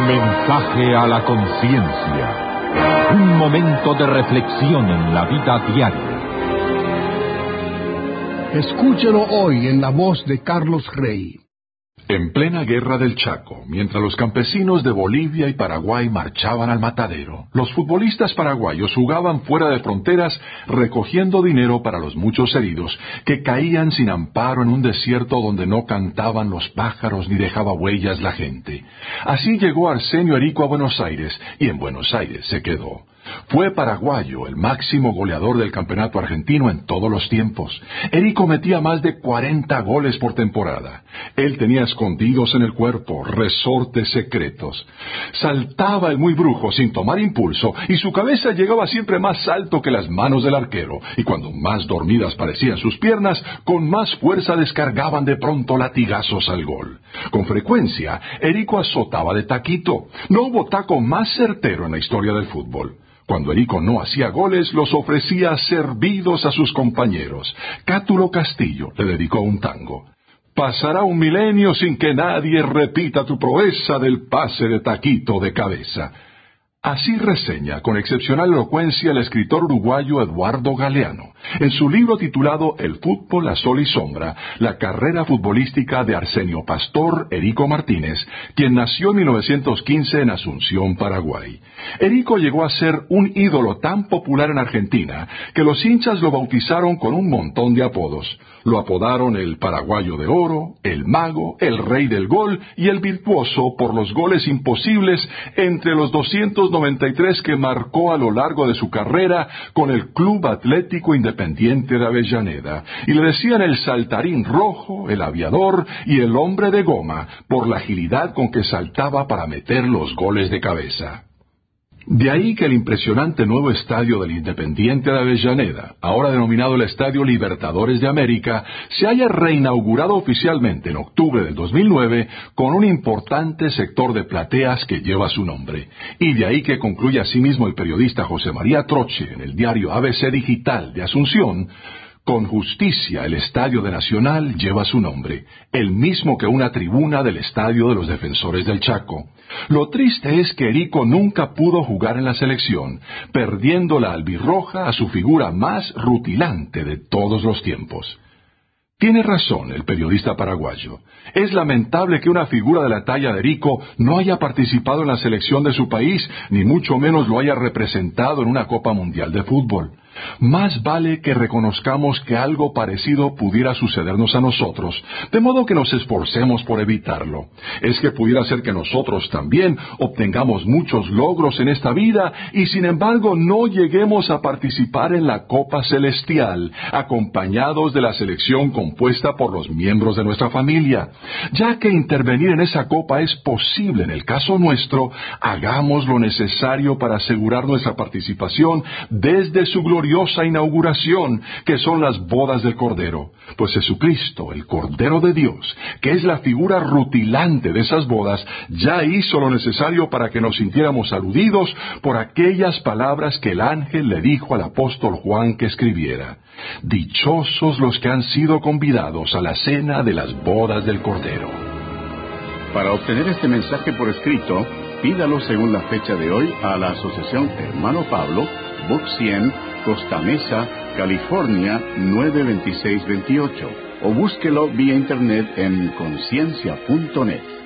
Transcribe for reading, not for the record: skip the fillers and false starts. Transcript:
Mensaje a la conciencia. Un momento de reflexión en la vida diaria. Escúchelo hoy en la voz de Carlos Rey. En plena guerra del Chaco, mientras los campesinos de Bolivia y Paraguay marchaban al matadero, los futbolistas paraguayos jugaban fuera de fronteras recogiendo dinero para los muchos heridos que caían sin amparo en un desierto donde no cantaban los pájaros ni dejaba huellas la gente. Así llegó Arsenio Erico a Buenos Aires y en Buenos Aires se quedó. Fue paraguayo el máximo goleador del campeonato argentino en todos los tiempos. Erico metía más de 40 goles por temporada. Él tenía escondidos en el cuerpo resortes secretos. Saltaba el muy brujo sin tomar impulso y su cabeza llegaba siempre más alto que las manos del arquero. Y cuando más dormidas parecían sus piernas, con más fuerza descargaban de pronto latigazos al gol. Con frecuencia, Erico azotaba de taquito. No hubo taco más certero en la historia del fútbol. Cuando Erico no hacía goles, los ofrecía servidos a sus compañeros. Cátulo Castillo le dedicó un tango. Pasará un milenio sin que nadie repita tu proeza del pase de taquito de cabeza. Así reseña con excepcional elocuencia el escritor uruguayo Eduardo Galeano, en su libro titulado El fútbol a sol y sombra, la carrera futbolística de Arsenio Pastor Erico Martínez, quien nació en 1915 en Asunción, Paraguay. Erico llegó a ser un ídolo tan popular en Argentina que los hinchas lo bautizaron con un montón de apodos. Lo apodaron el paraguayo de oro, el mago, el rey del gol y el virtuoso por los goles imposibles entre los 293 que marcó a lo largo de su carrera con el Club Atlético Independiente de Avellaneda. Y le decían el saltarín rojo, el aviador y el hombre de goma por la agilidad con que saltaba para meter los goles de cabeza. De ahí que el impresionante nuevo estadio del Independiente de Avellaneda, ahora denominado el Estadio Libertadores de América, se haya reinaugurado oficialmente en octubre del 2009 con un importante sector de plateas que lleva su nombre. Y de ahí que concluye asimismo el periodista José María Troche en el diario ABC Digital de Asunción: con justicia el Estadio de Nacional lleva su nombre, el mismo que una tribuna del Estadio de los Defensores del Chaco. Lo triste es que Erico nunca pudo jugar en la selección, perdiendo la albirroja a su figura más rutilante de todos los tiempos. Tiene razón el periodista paraguayo. Es lamentable que una figura de la talla de Erico no haya participado en la selección de su país, ni mucho menos lo haya representado en una Copa Mundial de Fútbol. Más vale que reconozcamos que algo parecido pudiera sucedernos a nosotros, de modo que nos esforcemos por evitarlo. Es que pudiera ser que nosotros también obtengamos muchos logros en esta vida y sin embargo no lleguemos a participar en la Copa Celestial, acompañados de la selección compuesta por los miembros de nuestra familia. Ya que intervenir en esa Copa es posible en el caso nuestro, hagamos lo necesario para asegurar nuestra participación desde su gloriosa inauguración, que son las bodas del Cordero. Pues Jesucristo, el Cordero de Dios, que es la figura rutilante de esas bodas, ya hizo lo necesario para que nos sintiéramos aludidos por aquellas palabras que el ángel le dijo al apóstol Juan que escribiera: dichosos los que han sido convidados a la cena de las bodas del Cordero. Para obtener este mensaje por escrito, pídalo según la fecha de hoy a la Asociación Hermano Pablo, Box 100, Costa Mesa, California 92628, o búsquelo vía internet en conciencia.net.